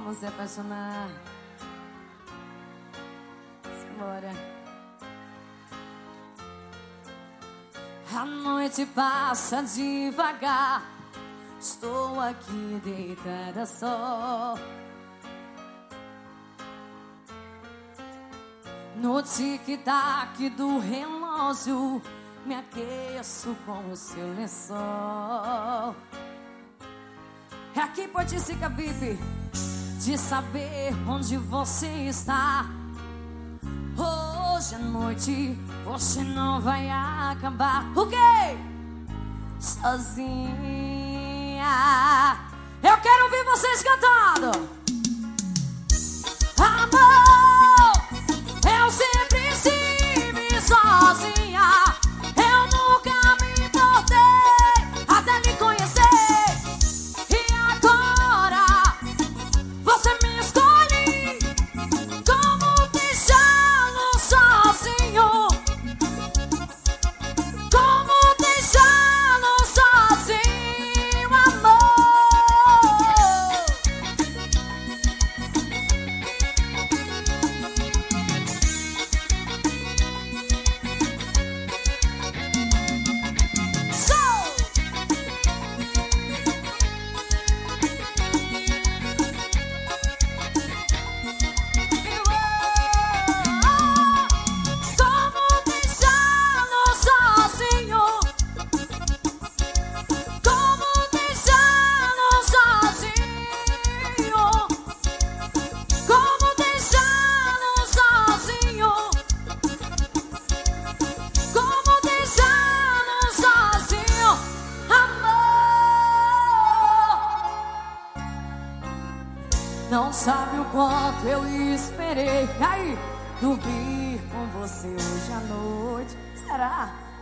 Vamos se apaixonar. Simbora. A noite passa devagar. Estou aqui deitada só. No tic-tac do relógio, me aqueço com o seu lençol. É aqui Poiticica VIP, de saber onde você está. Hoje à noite você não vai acabar. O quê? Sozinha. Eu quero ouvir vocês cantando. Amor, eu sempre estive sozinha. Eu nunca me importei até lhe conhecer. E agora você me escolhe. Como deixá-lo sozinho? Como deixá-lo sozinho, amor? Não sabe o quanto eu esperei. Aí, dormir com você hoje à noite. Será?